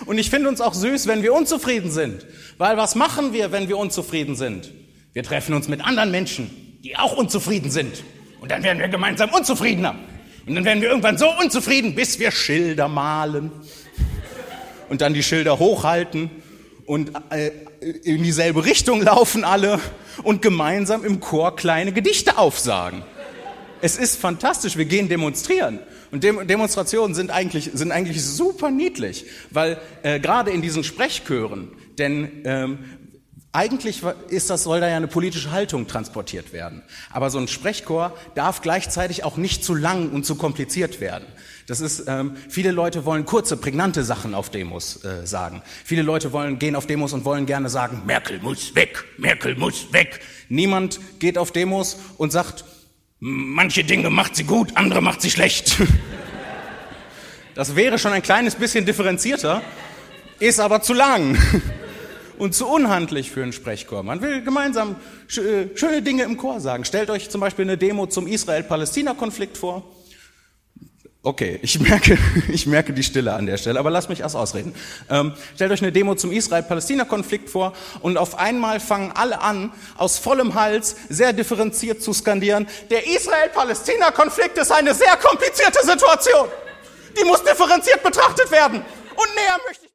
Und ich finde uns auch süß, wenn wir unzufrieden sind. Weil was machen wir, wenn wir unzufrieden sind? Wir treffen uns mit anderen Menschen, die auch unzufrieden sind. Und dann werden wir gemeinsam unzufriedener. Und dann werden wir irgendwann so unzufrieden, bis wir Schilder malen. Und dann die Schilder hochhalten und in dieselbe Richtung laufen alle und gemeinsam im Chor kleine Gedichte aufsagen. Es ist fantastisch, wir gehen demonstrieren. Und Demonstrationen sind eigentlich super niedlich, weil gerade in diesen Sprechchören, denn eigentlich soll da ja eine politische Haltung transportiert werden. Aber so ein Sprechchor darf gleichzeitig auch nicht zu lang und zu kompliziert werden. Das ist, viele Leute wollen kurze, prägnante Sachen auf Demos sagen. Viele Leute gehen auf Demos und wollen gerne sagen, Merkel muss weg, Merkel muss weg. Niemand geht auf Demos und sagt, manche Dinge macht sie gut, andere macht sie schlecht. Das wäre schon ein kleines bisschen differenzierter, ist aber zu lang. Und zu unhandlich für einen Sprechchor. Man will gemeinsam schöne Dinge im Chor sagen. Stellt euch zum Beispiel eine Demo zum Israel-Palästina-Konflikt vor. Okay, ich merke die Stille an der Stelle, aber lasst mich erst ausreden. Stellt euch eine Demo zum Israel-Palästina-Konflikt vor und auf einmal fangen alle an, aus vollem Hals sehr differenziert zu skandieren, der Israel-Palästina-Konflikt ist eine sehr komplizierte Situation. Die muss differenziert betrachtet werden. Und näher möchte ich